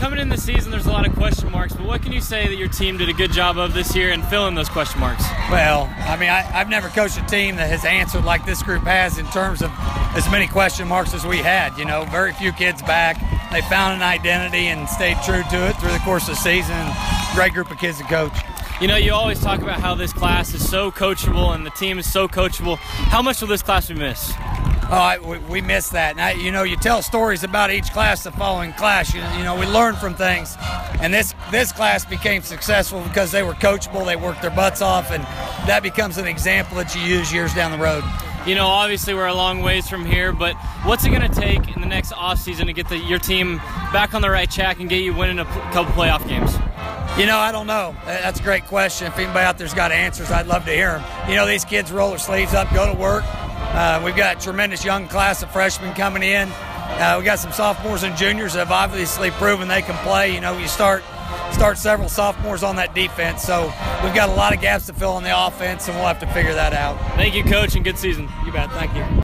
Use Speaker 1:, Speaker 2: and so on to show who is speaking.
Speaker 1: coming in the season, there's a lot of question marks, but what can you say that your team did a good job of this year and fill in those question marks?
Speaker 2: Well, I mean, I've never coached a team that has answered like this group has in terms of as many question marks as we had. You know, very few kids back. They found an identity and stayed true to it through the course of the season. Great group of kids to coach.
Speaker 1: You know, you always talk about how this class is so coachable and the team is so coachable. How much will this class we miss?
Speaker 2: We miss that. And you know, you tell stories about each class the following class. You know, we learn from things. And this class became successful because they were coachable, they worked their butts off, and that becomes an example that you use years down the road.
Speaker 1: You know, obviously we're a long ways from here, but what's it going to take in the next offseason to get your team back on the right track and get you winning a couple playoff games?
Speaker 2: You know, I don't know. That's a great question. If anybody out there's got answers, I'd love to hear them. You know, these kids roll their sleeves up, go to work. We've got a tremendous young class of freshmen coming in. We got some sophomores and juniors that have obviously proven they can play. You know, you start several sophomores on that defense, so we've got a lot of gaps to fill on the offense, and we'll have to figure that out.
Speaker 1: Thank you, Coach, and good season.
Speaker 2: You bet. Thank you.